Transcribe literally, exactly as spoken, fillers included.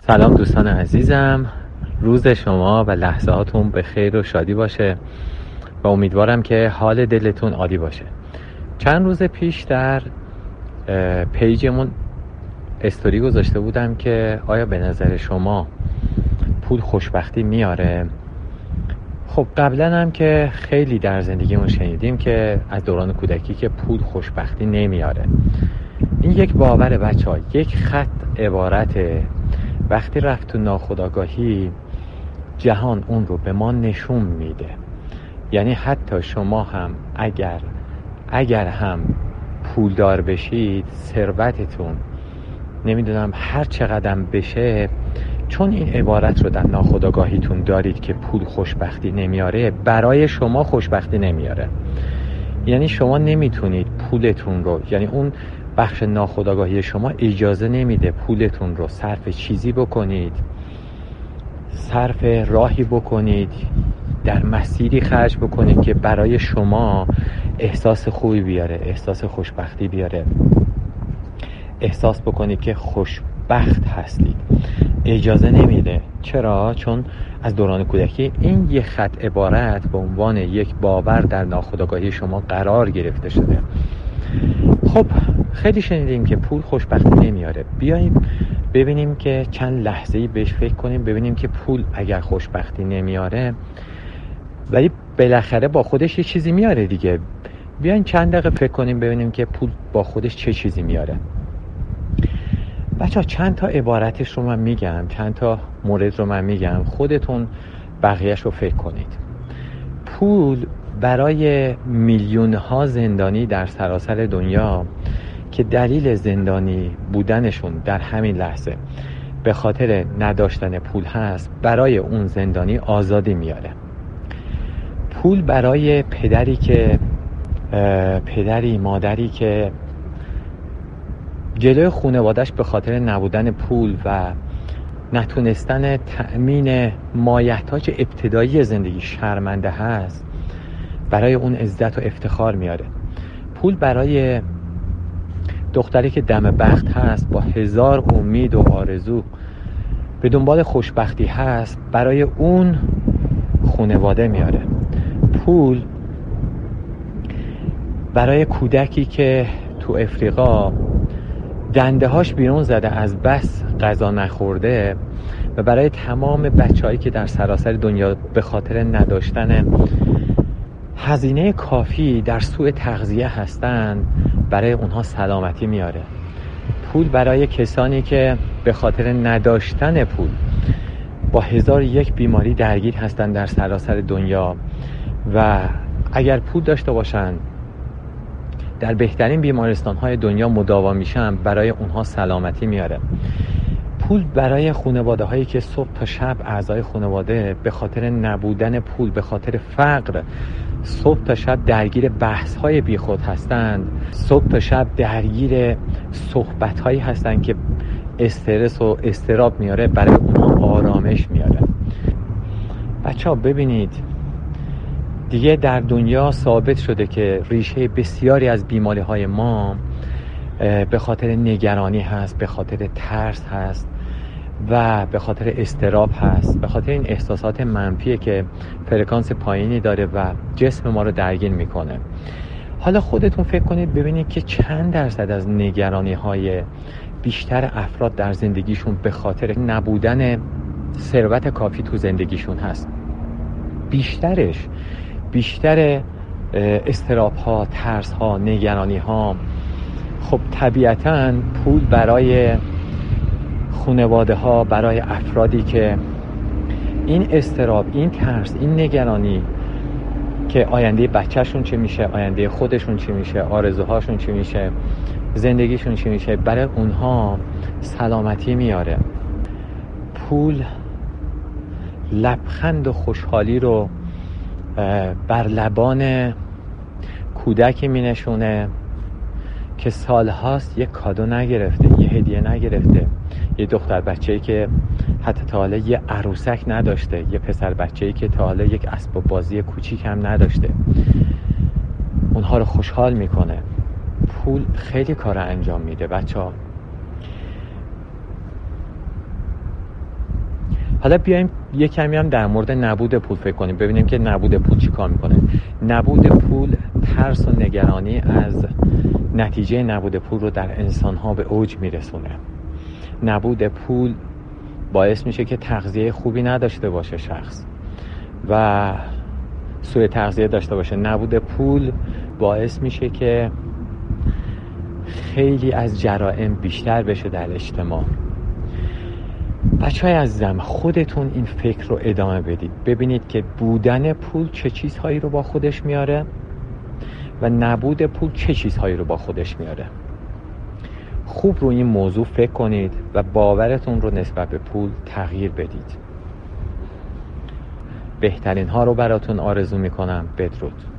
سلام دوستان عزیزم، روز شما و لحظاتون به خیر و شادی باشه و امیدوارم که حال دلتون عالی باشه. چند روز پیش در پیجمون استوری گذاشته بودم که آیا به نظر شما پول خوشبختی میاره؟ خب قبلا هم که خیلی در زندگیمون شنیدیم که از دوران کودکی که پول خوشبختی نمیاره. این یک باور بچه ها، یک خط عبارته. وقتی رفت تو ناخودآگاهی جهان اون رو به ما نشون میده. یعنی حتی شما هم اگر اگر هم پولدار بشید، ثروتتون نمیدونم هر چقدر بشه، چون این عبارت رو در ناخودآگاهیتون دارید که پول خوشبختی نمیاره، برای شما خوشبختی نمیاره. یعنی شما نمیتونید پولتون رو، یعنی اون بخش ناخودآگاهی شما اجازه نمیده پولتون رو صرف چیزی بکنید، صرف راهی بکنید، در مسیری خرج بکنید که برای شما احساس خوبی بیاره، احساس خوشبختی بیاره، احساس بکنید که خوشبخت هستید. اجازه نمیده. چرا؟ چون از دوران کودکی این یک خط عبارت به عنوان یک باور در ناخودآگاهی شما قرار گرفته شده. خب خیلی شنیدیم که پول خوشبختی نمیاره. بیاییم ببینیم که چند لحظه‌ای بهش فکر کنیم، ببینیم که پول اگر خوشبختی نمیاره ولی بالاخره با خودش یه چیزی میاره دیگه. بیاین چند دقیقه فکر کنیم ببینیم که پول با خودش چه چیزی میاره. بچه ها چند تا عبارتش رو من میگم، چند تا مورد رو من میگم، خودتون بقیهش رو فکر کنید. پول برای میلیون ها زندانی در سراسر دنیا که دلیل زندانی بودنشون در همین لحظه به خاطر نداشتن پول هست، برای اون زندانی آزادی میاره. پول برای پدری که پدری مادری که جلوی خانواده‌اش به خاطر نبودن پول و نتونستن تأمین مایحتاج ابتدایی زندگی شرمنده هست، برای اون عزت و افتخار میاره. پول برای دختری که دم بخت هست، با هزار امید و آرزو به دنبال خوشبختی هست، برای اون خانواده میاره. پول برای کودکی که تو افریقا دنده هاش بیرون زده از بس غذا نخورده، و برای تمام بچه‌هایی که در سراسر دنیا به خاطر نداشتن هزینه کافی در سوء تغذیه هستند، برای اونها سلامتی میاره. پول برای کسانی که به خاطر نداشتن پول با هزار یک بیماری درگیر هستند در سراسر دنیا و اگر پول داشته باشن در بهترین بیمارستان‌های دنیا مداوا میشن، برای اونها سلامتی میاره. پول برای خانواده‌هایی که صبح تا شب اعضای خانواده به خاطر نبودن پول، به خاطر فقر، صبح تا شب درگیر بحث‌های بیخود هستند، صبح تا شب درگیر صحبت‌هایی هستند که استرس و اضطراب میاره، برای اونها آرامش میاره. بچه‌ها ببینید دیگه در دنیا ثابت شده که ریشه بسیاری از بیماری‌های ما به خاطر نگرانی هست، به خاطر ترس هست و به خاطر اضطراب هست، به خاطر این احساسات منفیه که فرکانس پایینی داره و جسم ما رو درگیر میکنه. حالا خودتون فکر کنید ببینید که چند درصد از نگرانی‌های بیشتر افراد در زندگیشون به خاطر نبودن ثروت کافی تو زندگیشون هست. بیشترش بیشتر اضطراب ها، ترس ها، نگرانی ها. خب طبیعتاً پول برای خانواده ها، برای افرادی که این اضطراب، این ترس، این نگرانی که آینده بچهشون چی میشه، آینده خودشون چی میشه، آرزوهاشون چی میشه، زندگیشون چی میشه، برای اونها سلامتی میاره. پول لبخند و خوشحالی رو بر لبان کودکی می نشونه که سالهاست یک کادو نگرفته، یه هدیه نگرفته، یه دختر بچه‌ای که حتی تا حالا یه عروسک نداشته، یه پسر بچه‌ای که تا حالا یک اسباب بازی کوچیک هم نداشته. اونها رو خوشحال میکنه. پول خیلی کار انجام میده بچه‌ها. حالا بیایم یه کمی هم در مورد نبود پول فکر کنیم، ببینیم که نبود پول چی کار میکنه. نبود پول ترس و نگرانی از نتیجه نبود پول رو در انسانها به اوج میرسونه. نبود پول باعث میشه که تغذیه خوبی نداشته باشه شخص و سوء تغذیه داشته باشه. نبود پول باعث میشه که خیلی از جرائم بیشتر بشه در اجتماع. بچه‌های عزیزم، خودتون این فکر رو ادامه بدید، ببینید که بودن پول چه چیزهایی رو با خودش میاره و نبود پول چه چیزهایی رو با خودش میاره. خوب رو این موضوع فکر کنید و باورتون رو نسبت به پول تغییر بدید. بهترین ها رو براتون آرزو میکنم. بدرود.